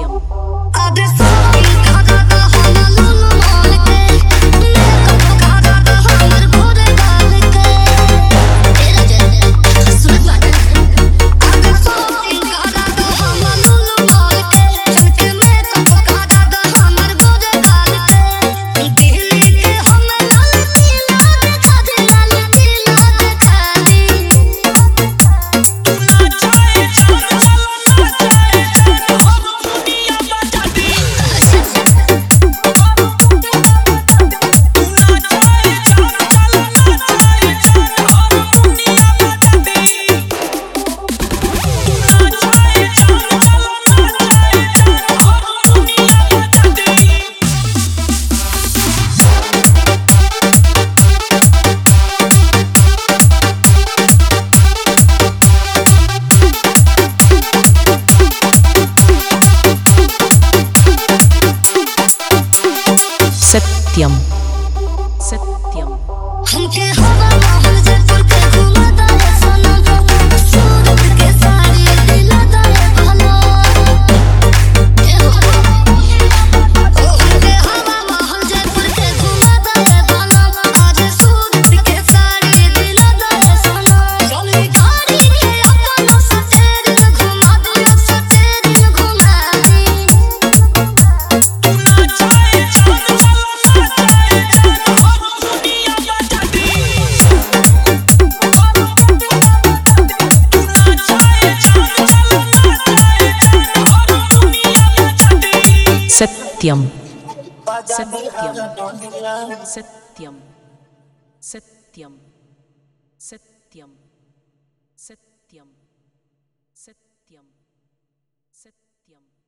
सत्यम सत्यम हमके हवा महल जयपुर के घुमाता है सनम, सूरत के साड़ी दिलाता है भला। हमके हवा महल जयपुर के घुमाता है भला, आज सूरत के साड़ी दिलाता है सनम। चली गाड़ी के अपना सफेद घुमा दूँ, सफेद घुमा दी। सत्यम सत्यम सत्यम सत्यम सत्यम सत्यम सत्यम सत्यम।